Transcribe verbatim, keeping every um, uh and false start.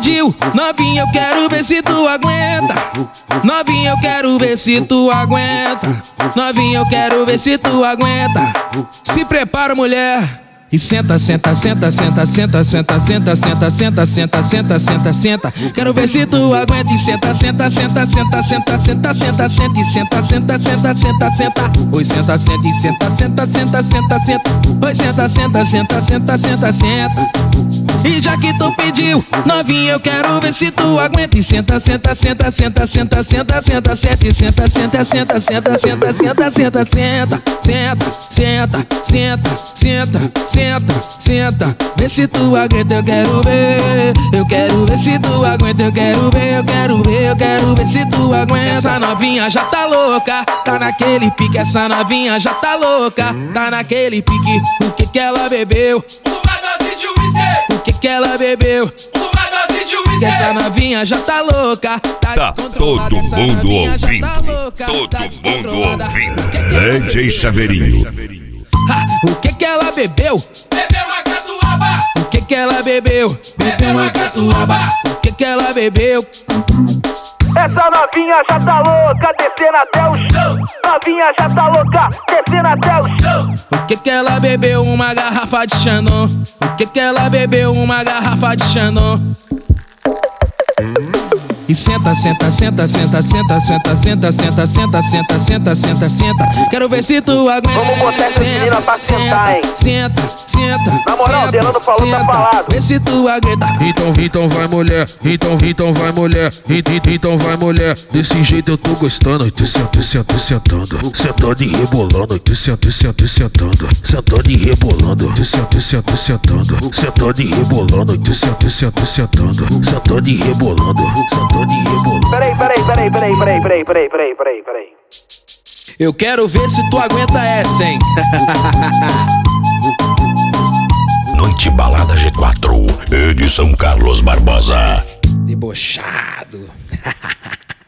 pediu. Novinha, eu quero ver se tu aguenta. Novinha, eu quero ver se tu aguenta. Novinha, eu quero ver se tu aguenta. Se prepara, mulher. E senta, senta, senta, senta, senta, senta, senta, senta, senta, senta, senta, senta, senta. Quero ver se tu aguenta. E senta, senta, senta, senta, senta, senta, senta, senta. E senta, senta, senta, senta, senta. Oi, senta, senta e senta, senta, senta, senta, senta. Oi, senta, senta, senta, senta, senta, senta. E já que tu pediu, novinha, eu quero ver se tu aguenta. E senta, senta, senta, senta, senta, senta, senta, senta. E senta, senta, senta, senta, senta, senta, senta, senta. Senta, senta, senta, senta, senta, senta. Vê se tu aguenta, eu quero ver. Eu quero ver se tu aguenta, eu quero ver, eu quero ver, eu quero ver se tu aguenta. Essa novinha já tá louca, tá naquele pique. Essa novinha já tá louca, tá naquele pique. O que que ela bebeu? Uma dose de whisky. O que que ela bebeu? Uma dose de whisky. Essa novinha já tá louca, tá, tá todo mundo ouvindo, tá louca, todo tá mundo ouvindo. D J Chaveirinho. Ha, o que que ela bebeu? Bebeu uma catuaba. O que que ela bebeu? Bebeu uma catuaba. O que que ela bebeu? Essa novinha já tá louca, descendo até o chão. Novinha já tá louca, descendo até o chão. O que que ela bebeu? Uma garrafa de Xanon. O que que ela bebeu? Uma garrafa de Xanon. E senta, senta, senta, senta, senta, senta, senta, senta, senta, senta, senta, senta, senta. Quero ver se tu aguenta. Vamos botar essa menina pra sentar, hein? Senta, senta. Na moral, Delano falou, tá falado. Vê se tu aguenta. Então, então vai mulher, então, então vai mulher, então, então vai mulher. Desse jeito eu tô gostando, te senta, senta, sentando, sentando e rebolando, te senta, senta, sentando, sentando e rebolando, te senta, senta, sentando, sentando e rebolando, te senta, senta, sentando, sentando e rebolando, sentando e rebolando. Peraí, peraí, peraí, peraí, peraí, peraí, peraí, peraí, peraí, peraí. Eu quero ver se tu aguenta essa, hein? Noite Balada G quatro, edição Carlos Barbosa. Debochado.